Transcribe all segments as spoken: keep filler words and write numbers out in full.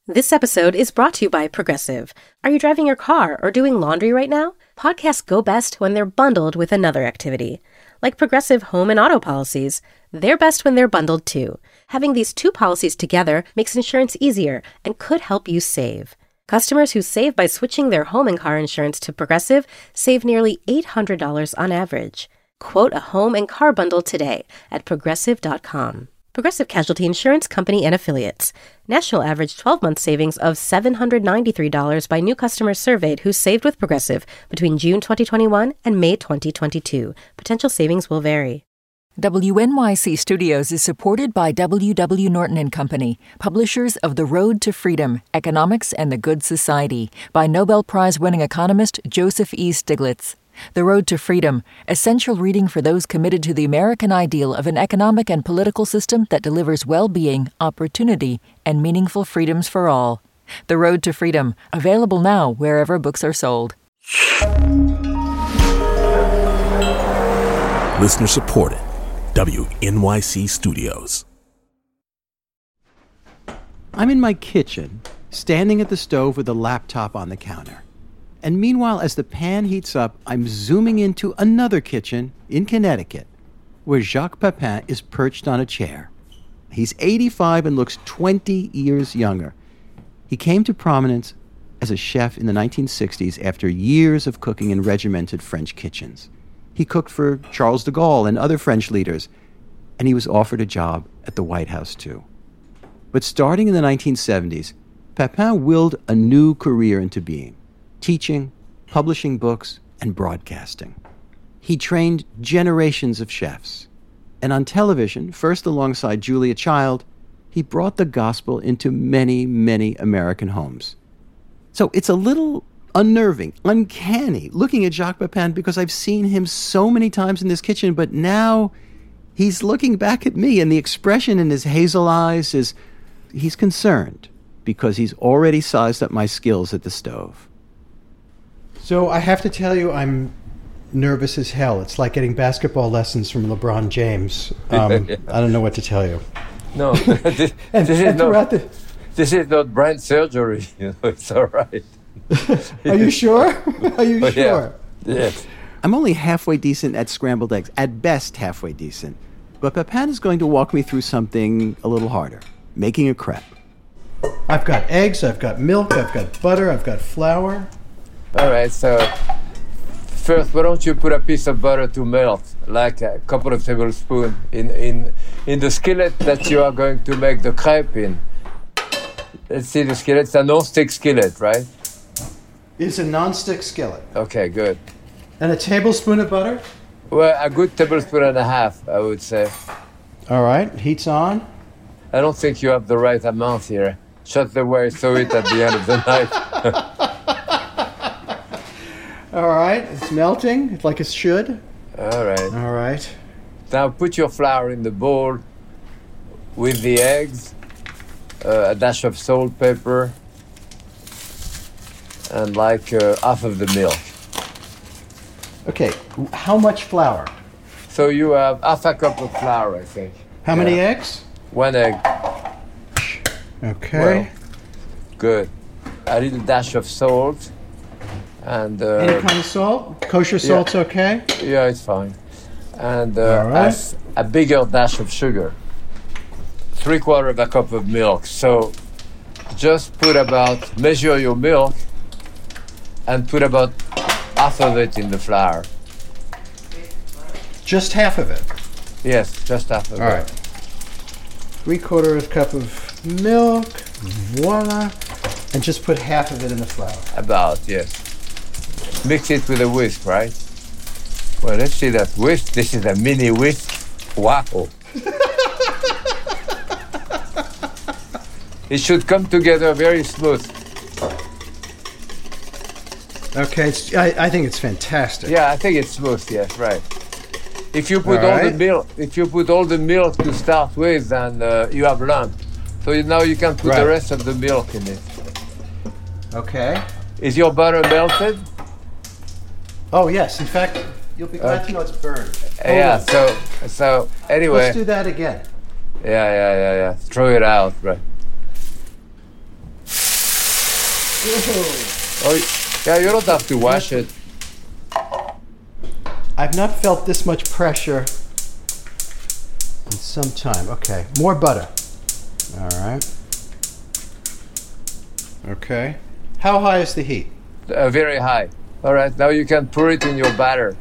This episode is brought to you by Progressive. Are you driving your car or doing laundry right now? Podcasts go best when they're bundled with another activity. Like Progressive home and auto policies, they're best when they're bundled too. Having these two policies together makes insurance easier and could help you save. Customers who save by switching their home and car insurance to Progressive save nearly eight hundred dollars on average. Quote a home and car bundle today at progressive dot com. Progressive Casualty Insurance Company and Affiliates. National average twelve-month savings of seven hundred ninety-three dollars by new customers surveyed who saved with Progressive between June twenty twenty-one and May twenty twenty-two. Potential savings will vary. W N Y C Studios is supported by W W. Norton and Company, publishers of The Road to Freedom, Economics and the Good Society, by Nobel Prize-winning economist Joseph E. Stiglitz. The Road to Freedom, essential reading for those committed to the American ideal of an economic and political system that delivers well-being, opportunity, and meaningful freedoms for all. The Road to Freedom, available now wherever books are sold. Listener supported. W N Y C Studios. I'm in my kitchen, standing at the stove with a laptop on the counter. And meanwhile, as the pan heats up, I'm zooming into another kitchen in Connecticut, where Jacques Pepin is perched on a chair. He's eighty-five and looks twenty years younger. He came to prominence as a chef in the nineteen sixties after years of cooking in regimented French kitchens. He cooked for Charles de Gaulle and other French leaders, and he was offered a job at the White House, too. But starting in the nineteen seventies, Pepin willed a new career into being. Teaching, publishing books, and broadcasting. He trained generations of chefs. And on television, first alongside Julia Child, he brought the gospel into many, many American homes. So it's a little unnerving, uncanny, looking at Jacques Pepin because I've seen him so many times in this kitchen, but now he's looking back at me, and the expression in his hazel eyes is he's concerned because he's already sized up my skills at the stove. So I have to tell you, I'm nervous as hell. It's like getting basketball lessons from LeBron James. Um, yeah. I don't know what to tell you. No, this, and, this, and is not, the... this is not brain surgery. You know, it's all right. Are you sure? Are you oh, sure? Yeah. Yes. I'm only halfway decent at scrambled eggs, at best halfway decent. But Pepin is going to walk me through something a little harder, making a crepe. I've got eggs, I've got milk, I've got butter, I've got flour. All right, so first, why don't you put a piece of butter to melt, like a couple of tablespoons, in, in, in the skillet that you are going to make the crepe in. Let's see the skillet. It's a non-stick skillet, right? It's a non-stick skillet. Okay, good. And a tablespoon of butter? Well, a good tablespoon and a half, I would say. All right, heat's on. I don't think you have the right amount here. Just the way I saw it at the end of the night. All right, it's melting like it should. All right. All right. Now put your flour in the bowl with the eggs, uh, a dash of salt, pepper, and like uh, half of the milk. Okay, how much flour? So you have half a cup of flour, I think. How yeah. many eggs? One egg. Okay. Well, good. A little dash of salt. And uh, any kind of salt? Kosher salt's yeah. okay? Yeah, it's fine. And uh, right. a bigger dash of sugar. Three quarter of a cup of milk. So just put about, measure your milk and put about half of it in the flour. Just half of it? Yes, just half of All it. All right. Three quarter of a cup of milk, voila. And just put half of it in the flour. About, yes. Mix it with a whisk, right? Well, let's see that whisk. This is a mini whisk. Wow. It should come together very smooth. Okay, it's, I, I think it's fantastic. Yeah, I think it's smooth, yes, right. If you put all, all right. the milk, if you put all the milk to start with, then uh, you have lump. So you, now you can put right. the rest of the milk in it. Okay. Is your butter melted? Oh, yes. In fact, you'll be glad okay. to know it's burned. Hold yeah, on. so so anyway. Let's do that again. Yeah, yeah, yeah, yeah. Throw it out, right. Oh, yeah, you don't have to wash it. I've not felt this much pressure in some time. Okay, more butter. All right. Okay. How high is the heat? Uh, very high. All right, now you can pour it in your batter.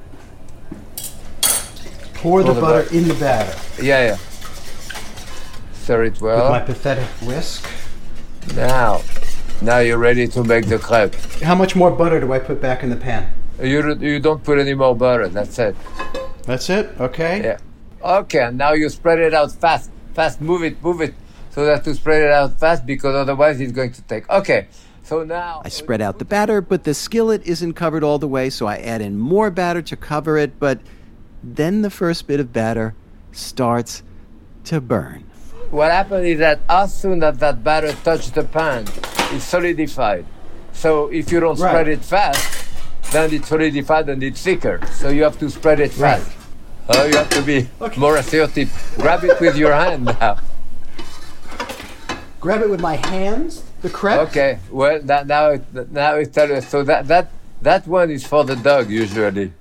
Pour the, the butter butter. in the batter. Yeah, yeah. Stir it With well. my pathetic whisk. Now, now you're ready to make the crepe. How much more butter do I put back in the pan? You, you don't put any more butter, that's it. That's it? Okay. Yeah. Okay, and now you spread it out fast. Fast, move it, move it. So that to spread it out fast, because otherwise it's going to take. Okay, so now... I spread out the batter, but the skillet isn't covered all the way, so I add in more batter to cover it, but then the first bit of batter starts to burn. What happened is that as soon as that batter touched the pan, it solidified. So if you don't Right. spread it fast, then it's solidified and it's thicker. So you have to spread it fast. Right. Oh, you have to be Okay. more assertive. Grab it with your hand now. Grab it with my hands, the crepe? Okay, well, that, now it, now it's tell us. So that, that, that one is for the dog, usually.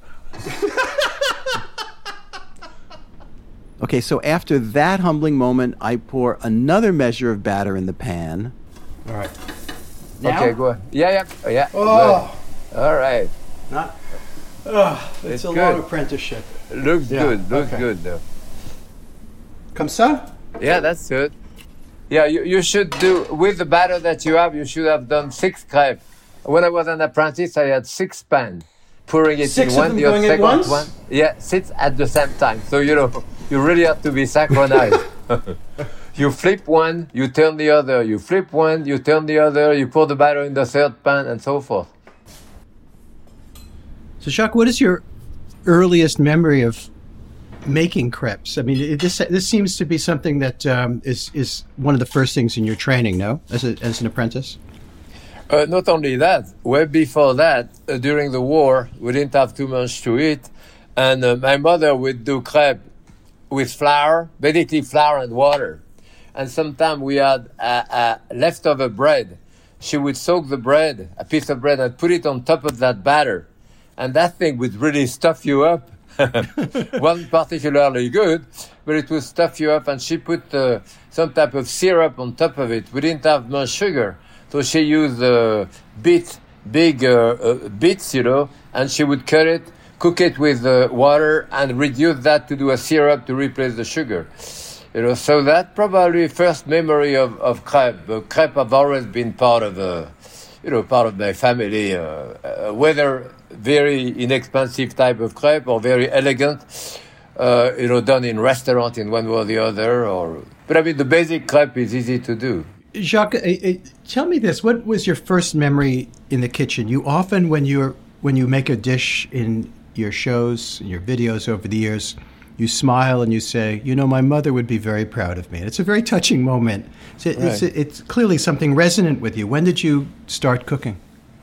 Okay, so after that humbling moment, I pour another measure of batter in the pan. All right. Now? Okay, go ahead. Yeah, yeah, oh, yeah. Oh, Good. All right. not. Oh, it's, It's a good. long apprenticeship. Looks Yeah, good, looks okay. good, though. Comme ça? Yeah, that's good. Yeah, you, you should do, with the batter that you have, you should have done six crepes. When I was an apprentice, I had six pans. Pouring it Six in of one, them the other going at second once? one. Yeah, six at the same time. So, you know, you really have to be synchronized. You flip one, you turn the other. You flip one, you turn the other. You pour the batter in the third pan, and so forth. So, Jacques, what is your earliest memory of making crepes? I mean, it, this this seems to be something that um, is is one of the first things in your training, no? As a, as an apprentice. Uh, not only that, way before that, uh, during the war, we didn't have too much to eat, and uh, my mother would do crepe with flour, basically flour and water. And sometimes we had uh, uh, leftover bread. She would soak the bread, a piece of bread, and put it on top of that batter. And that thing would really stuff you up. Wasn't particularly good, but it would stuff you up. And she put uh, some type of syrup on top of it. We didn't have much sugar, so she used uh, beet, big uh, uh, beets, you know, and she would cut it, cook it with uh, water, and reduce that to do a syrup to replace the sugar. You know, so that probably first memory of, of crepe. Uh, crepe have always been part of, uh, you know, part of my family. Uh, uh, whether very inexpensive type of crepe or very elegant, uh, you know, done in restaurant in one way or the other. Or, but I mean, the basic crepe is easy to do. Jacques, uh, uh, tell me this: what was your first memory in the kitchen? You often, when you're when you make a dish in your shows, in your videos over the years, you smile and you say, you know, my mother would be very proud of me. And it's a very touching moment. It's, it's, Right. it's clearly something resonant with you. When did you start cooking?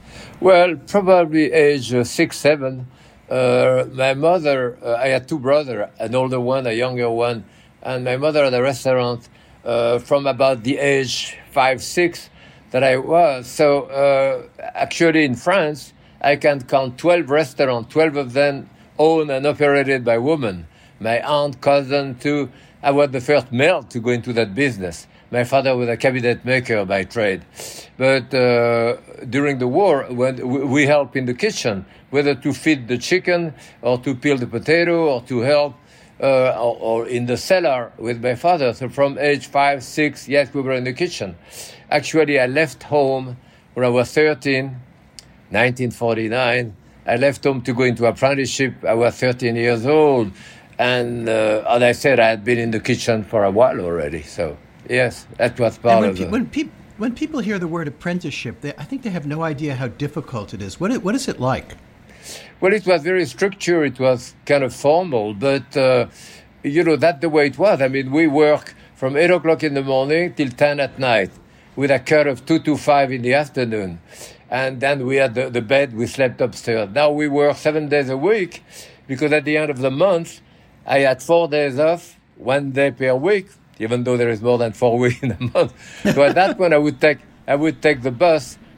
Well, probably age uh, six, seven. Uh, my mother, uh, I had two brothers, an older one, a younger one, and my mother had a restaurant uh, from about the age five, six that I was. So uh, actually in France, I can count twelve restaurants, twelve of them owned and operated by women. My aunt, cousin, too. I was the first male to go into that business. My father was a cabinet maker by trade. But uh, during the war, when we helped in the kitchen, whether to feed the chicken or to peel the potato or to help uh, or, or in the cellar with my father. So from age five, six, yes, we were in the kitchen. Actually, I left home when I was thirteen, nineteen forty-nine. I left home to go into apprenticeship. I was thirteen years old. And uh, as I said, I had been in the kitchen for a while already. So, yes, that was part And when, of pe- it. when, peop- when people hear the word apprenticeship, they, I think they have no idea how difficult it is. What, it, what is it like? Well, it was very structured. It was kind of formal. But, uh, you know, that's the way it was. I mean, we work from eight o'clock in the morning till ten at night with a cut of two to five in the afternoon. And then we had the, the bed, we slept upstairs. Now we work seven days a week because at the end of the month, I had four days off, one day per week, even though there is more than four weeks in a month. So at that point, I would take I would take the bus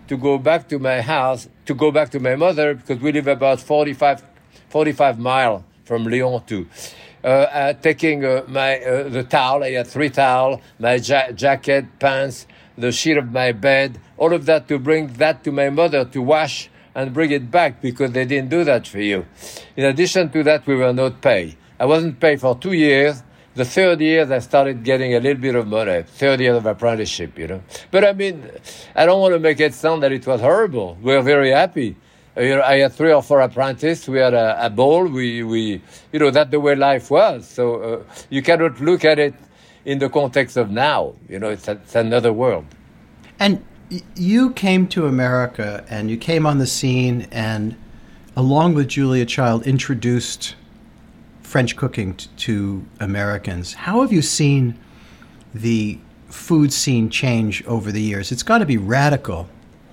to go back to my house, to go back to my mother, because we live about forty-five, forty-five miles from Lyon to uh, uh, taking uh, my uh, the towel. I had three towels, my ja- jacket, pants, the sheet of my bed, all of that to bring that to my mother to wash and bring it back, because they didn't do that for you. In addition to that, we were not paid. I wasn't paid for two years. The third year, I started getting a little bit of money. Third year of apprenticeship, you know. But I mean, I don't want to make it sound that it was horrible. We were very happy. Uh, you know, I had three or four apprentices. We had a, a ball. We, we, you know, that's the way life was. So uh, you cannot look at it in the context of now. You know, it's, a, it's another world. And you came to America and you came on the scene and, along with Julia Child, introduced French cooking t- to Americans. How have you seen the food scene change over the years? It's got to be radical.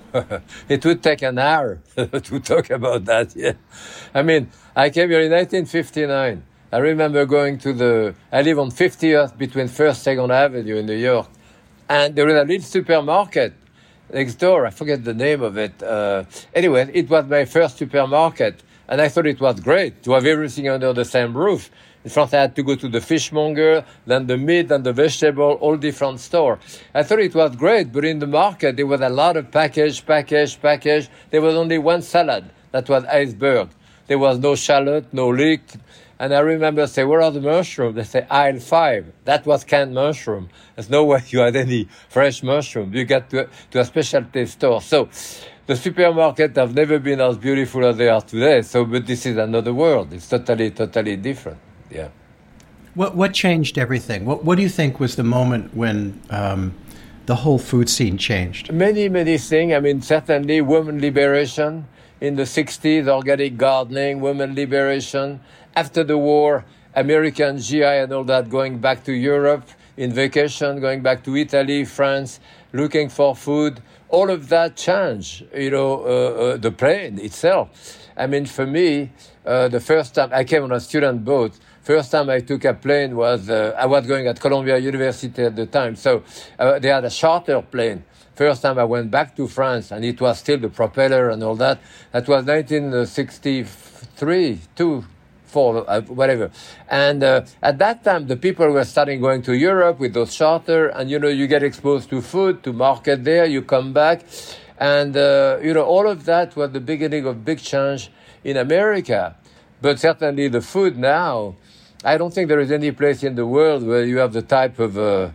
It would take an hour to talk about that, yeah. I mean, I came here in nineteen fifty-nine. I remember going to the, I live on fiftieth between first and second Avenue in New York. And there was a little supermarket next door. I forget the name of it. Uh, anyway, it was my first supermarket. And I thought it was great to have everything under the same roof. In front, I had to go to the fishmonger, then the meat and the vegetable, all different store. I thought it was great, but in the market, there was a lot of package, package, package. There was only one salad. That was iceberg. There was no shallot, no leek. And I remember say, where are the mushrooms? They say, aisle five. That was canned mushroom. There's no way you had any fresh mushroom. You get to, to a specialty store. So the supermarkets have never been as beautiful as they are today. So, but this is another world. It's totally, totally different. Yeah. What what changed everything? What what do you think was the moment when um, the whole food scene changed? Many, many things. I mean, certainly women liberation in the sixties, organic gardening, women liberation. After the war, American G I and all that going back to Europe in vacation, going back to Italy, France, looking for food. All of that changed, you know, uh, uh, the plane itself. I mean, for me, uh, the first time I came on a student boat, first time I took a plane was, uh, I was going at Columbia University at the time. So uh, they had a charter plane. First time I went back to France, and it was still the propeller and all that. That was nineteen sixty-three, two, four, uh, whatever. And uh, at that time, the people were starting going to Europe with those charter, and, you know, you get exposed to food, to market there, you come back. And, uh, you know, all of that was the beginning of big change in America. But certainly the food now, I don't think there is any place in the world where you have the type of uh,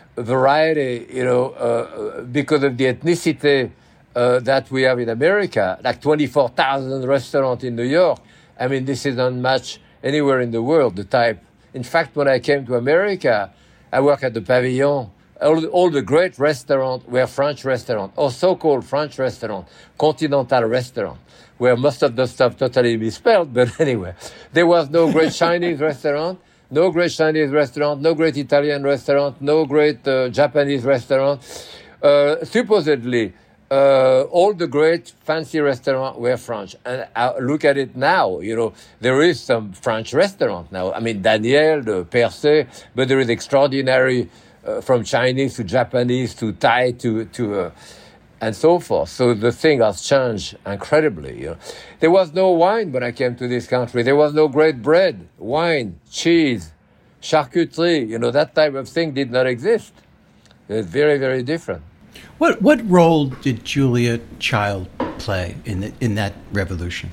variety, you know, uh, because of the ethnicity uh, that we have in America, like twenty-four thousand restaurants in New York. I mean, this is unmatched anywhere in the world, the type. In fact, when I came to America, I worked at the Pavilion. All, all the great restaurants were French restaurants, or so-called French restaurants, continental restaurants, where most of the stuff totally misspelled, but anyway. There was no great Chinese restaurant, no great Chinese restaurant, no great Italian restaurant, no great uh, Japanese restaurant. Uh, supposedly, uh, all the great fancy restaurants were French. And I look at it now, you know, there is some French restaurant now. I mean, Daniel, the Percé, but there is extraordinary Uh, from Chinese to Japanese to Thai to to uh, and so forth. So the thing has changed incredibly. You know, there was no wine when I came to this country. There was no great bread, wine, cheese, charcuterie. You know, that type of thing did not exist. It's very, very different. What what role did Julia Child play in the, in that revolution?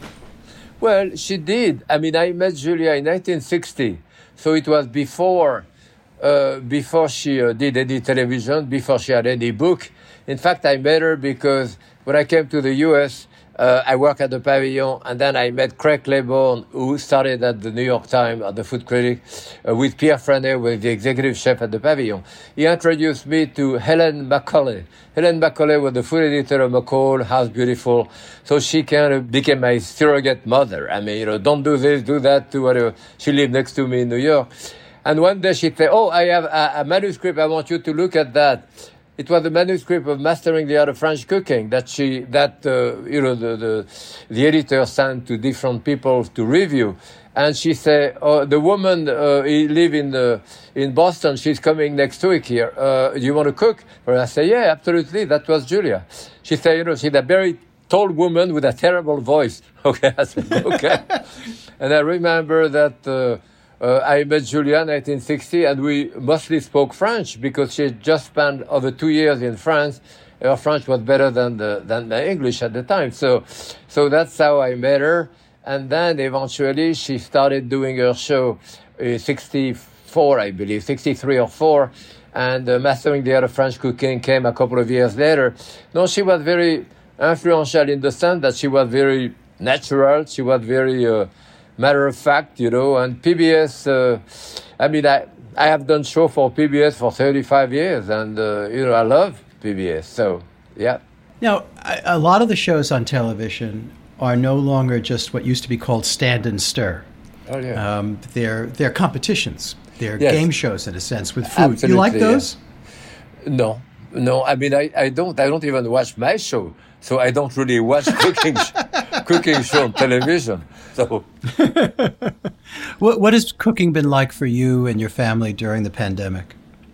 Well, she did. I mean, I met Julia in nineteen sixty, so it was before. Uh, before she uh, did any television, before she had any book. In fact, I met her because when I came to the U S, uh, I worked at the Pavilion, and then I met Craig Claiborne, who started at the New York Times, at the Food Critic, uh, with Pierre Franet, with the executive chef at the Pavilion. He introduced me to Helen Macaulay. Helen Macaulay was the food editor of McCall, House Beautiful. So she kind of became my surrogate mother. I mean, you know, don't do this, do that, do whatever. She lived next to me in New York. And one day she said, oh, I have a, a manuscript. I want you to look at that. It was the manuscript of Mastering the Art of French Cooking that she, that uh, you know, the, the the editor sent to different people to review. And she said, oh, the woman, uh, he live in the, in Boston, she's coming next week here. Uh, do you want to cook? And I said, yeah, absolutely. That was Julia. She said, you know, she's a very tall woman with a terrible voice. Okay, I said, okay. And I remember that uh, uh, I met Julia in nineteen sixty, and we mostly spoke French because she had just spent over two years in France. Her French was better than the, than my English at the time. So, so that's how I met her. And then eventually she started doing her show in sixty-four, I believe, sixty-three or four. And uh, Mastering the Art of French Cooking came a couple of years later. No, she was very influential in the sense that she was very natural. She was very uh, matter of fact, you know. And P B S, uh, I mean, I, I have done show for P B S for thirty-five years. And, uh, you know, I love P B S. So, yeah. Now, a, a lot of the shows on television are no longer just what used to be called stand and stir. Oh, yeah. Um, they're, they're competitions. They're Yes. game shows, in a sense, with food. Absolutely, you like yeah. those? No, no. I mean, I, I don't. I don't even watch my show, so I don't really watch cooking sh- cooking show on television. So, What, what has cooking been like for you and your family during the pandemic?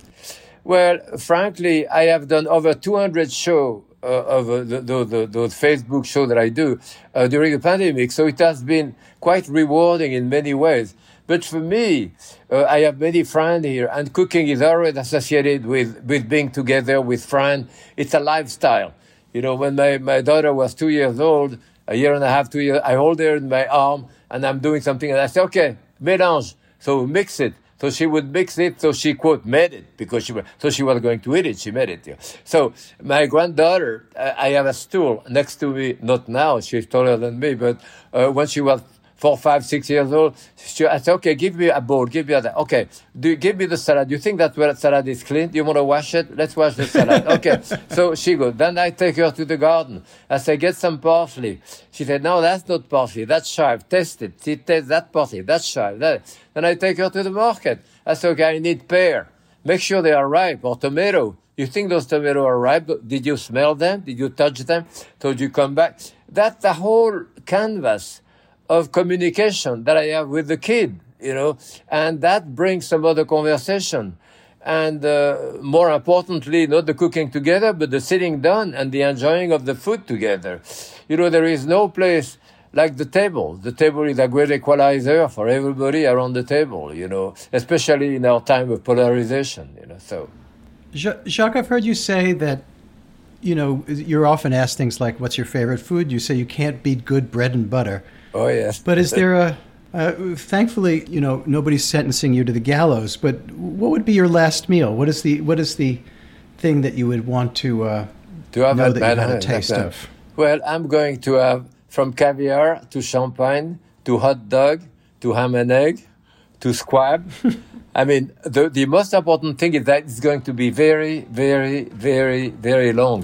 well, frankly, I have done over two hundred shows uh, of uh, the, the, the, those Facebook shows that I do uh, during the pandemic. So it has been quite rewarding in many ways. But for me, uh, I have many friends here, and cooking is always associated with, with being together with friends. It's a lifestyle. You know, when my, my daughter was two years old, a year and a half, two years, I hold her in my arm, and I'm doing something, and I say, okay, mélange, so mix it. So she would mix it, so she, quote, made it, because she was, so she was going to eat it, she made it. Yeah. So my granddaughter, I, I have a stool next to me, not now, she's taller than me, but uh, when she was four, five, six years old, she, I said, okay, give me a bowl, give me a, okay, do you, give me the salad. You think that where salad is clean? Do you want to wash it? Let's wash the salad. Okay. So she goes. Then I take her to the garden. I say, get some parsley. She said, no, that's not parsley. That's chive. Taste it. She tastes that parsley. That's chive. That. Then I take her to the market. I say, okay, I need pear. Make sure they are ripe, or tomato. You think those tomatoes are ripe? Did you smell them? Did you touch them? So you come back. That's the whole canvas of communication that I have with the kid, you know, and that brings some other conversation. And uh, more importantly, not the cooking together, but the sitting down and the enjoying of the food together. You know, there is no place like the table. The table is a great equalizer for everybody around the table, you know, especially in our time of polarization, you know, so. Jacques, I've heard you say that, you know, you're often asked things like, what's your favorite food? You say you can't beat good bread and butter. Oh, yes. But is there a, uh, thankfully, you know, nobody's sentencing you to the gallows, but what would be your last meal? What is the what is the thing that you would want to, uh, to have know that that you had a banana, taste that, of? Well, I'm going to have from caviar to champagne to hot dog to ham and egg to squab. I mean, the, the most important thing is that it's going to be very, very, very, very long.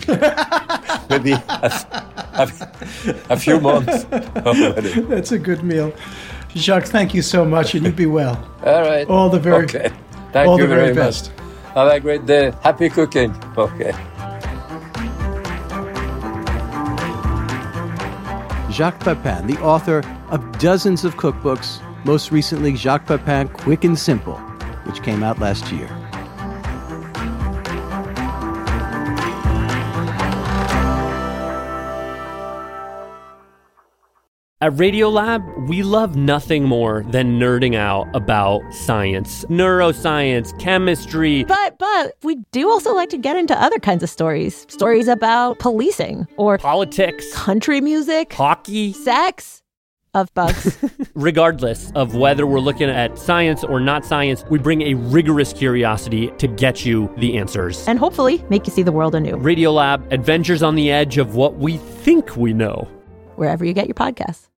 Maybe a, a, a few months already. That's a good meal. Jacques, thank you so much, and you be well. All right. All the very, okay. Thank all you the very, very best. much. Have a great day. Happy cooking. Okay. Jacques Pepin, the author of dozens of cookbooks, most recently Jacques Pepin Quick and Simple, which came out last year. At Radiolab, we love nothing more than nerding out about science, neuroscience, chemistry. But, but, we do also like to get into other kinds of stories. Stories about policing or Politics, country music, hockey, sex, of bugs. Regardless of whether we're looking at science or not science, we bring a rigorous curiosity to get you the answers. And hopefully make you see the world anew. Radiolab, adventures on the edge of what we think we know. Wherever you get your podcasts.